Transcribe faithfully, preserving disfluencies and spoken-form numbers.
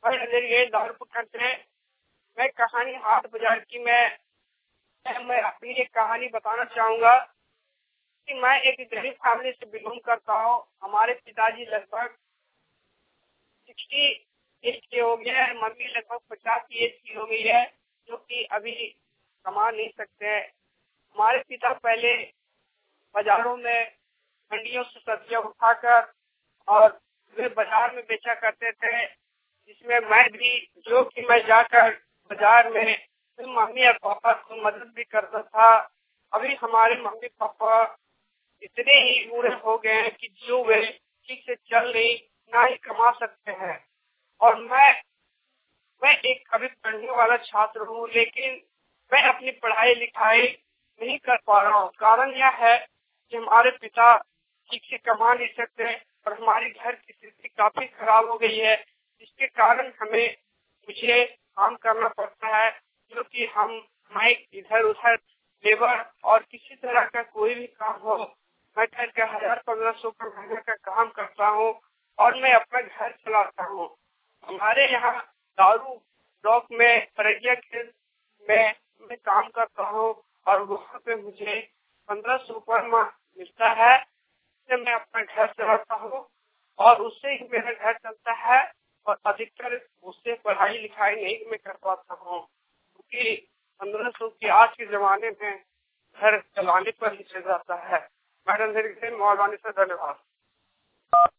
ये दारुपुर से मैं कहानी हाट बाजार की मैं मैं अपनी एक कहानी बताना चाहूंगा कि मैं एक गरीब फैमिली से बिलोंग करता हूँ। हमारे पिताजी लगभग सिक्सटी एज के हो गए हैं, मम्मी लगभग पचास की एज की हो गई है, जो कि अभी कमा नहीं सकते हैं। हमारे पिता पहले बाजारों में मंडियों से सब्जियां उठाकर और वे बाजार में बेचा करते थे, जिसमें मैं भी जो कि मैं जाकर बाजार में मम्मी और पापा को मदद भी करता था। अभी हमारे मम्मी पापा इतने ही बूढ़े हो गए हैं कि जो वे ठीक से चल नहीं ना ही कमा सकते हैं। और मैं मैं एक अभी पढ़ने वाला छात्र हूँ, लेकिन मैं अपनी पढ़ाई लिखाई नहीं कर पा रहा हूँ। कारण यह है कि हमारे पिता ठीक से कमा नहीं सकते और हमारे घर की स्थिति काफी खराब हो गई है, जिसके कारण हमें मुझे काम करना पड़ता है, जो कि हम मैं इधर उधर लेबर और किसी तरह का कोई भी काम हो, मैं घर का हजार पंद्रह सौ का महीने का काम करता हूँ और मैं अपना घर चलाता हूँ। हमारे यहाँ दारू ब्लॉक में प्रज्ञा केंद्र में मैं काम करता हूँ और वहाँ पे मुझे पंद्रह सौ पर माह मिलता है, जिससे मैं अपना घर चलाता हूँ और उससे ही मेरा घर चलता है। और अधिकतर उससे पढ़ाई लिखाई नहीं मैं कर पाता हूँ, क्योंकि पंद्रह सौ की आज के जमाने में घर चलाने पर ही चल जाता है। मैडम, मेरे से धन्यवाद।